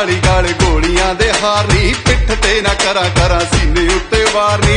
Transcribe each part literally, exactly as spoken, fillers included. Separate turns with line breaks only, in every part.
नाली गाल गोलियां दे हारनी पिठ ते ना करा करा सीने उत्ते वारनी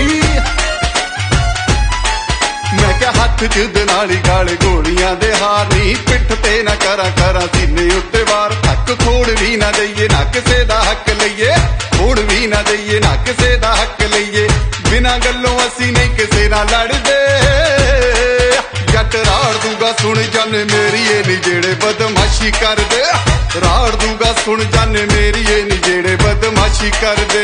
मैं क्या हाथ जुद नाली गाल गोलियां दे हारनी पिठ ते ना करा करा सीने उत्ते वार हक खोड़ भी ना दईए ना किसे दा हक लईए खोड़ भी ना दईए ना किसे दा हक लईए बिना गल्लों असी नहीं किसे ना लड़दे जट राड़ दूंगा सुन जाने मेरी ये नी जेड़े बदमाशी कर दे राड़ दूंगा सुन जाने मेरी ये नी जेड़े बदमाशी कर दे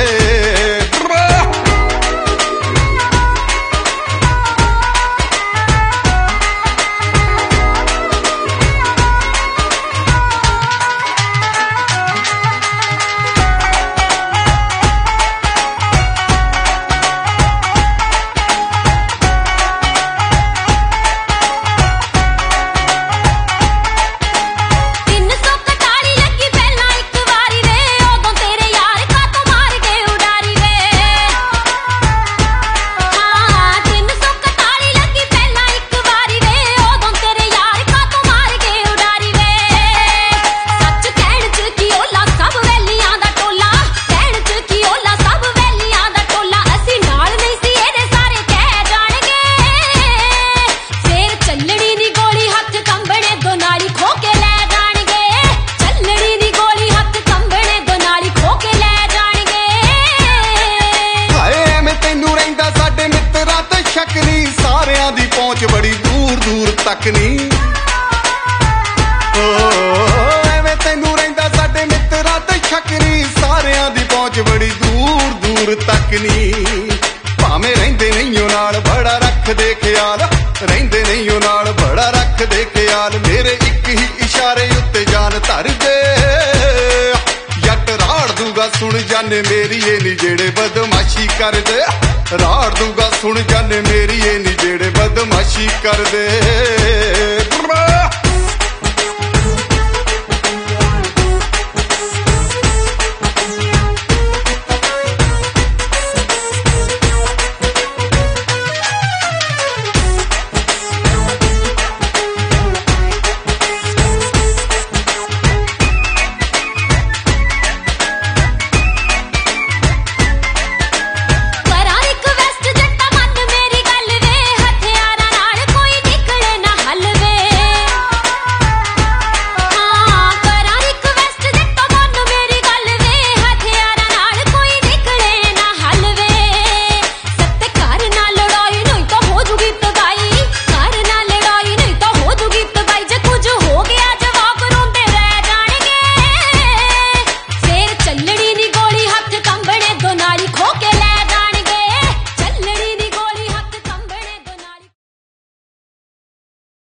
पहुंच बड़ी दूर दूर तक नी एवें तैनू रहिंदा साडे मित्तरां ते शक नी सारियां दी पहुंच बड़ी दूर दूर तक नी भावें रहिंदे नहीं नाल बड़ा रखदे ख्याल रहिंदे नहीं नाल बड़ा रखदे ख्याल मेरे एक ही इशारे उत्ते जान धर दे जट राड़ दूंगा सुन जाने मेरी ये नी जेड़े बदमाशी कर दे राड़ दूंगा सुन जाने मेरी ये नी जेड़े बदमाशी कर दे।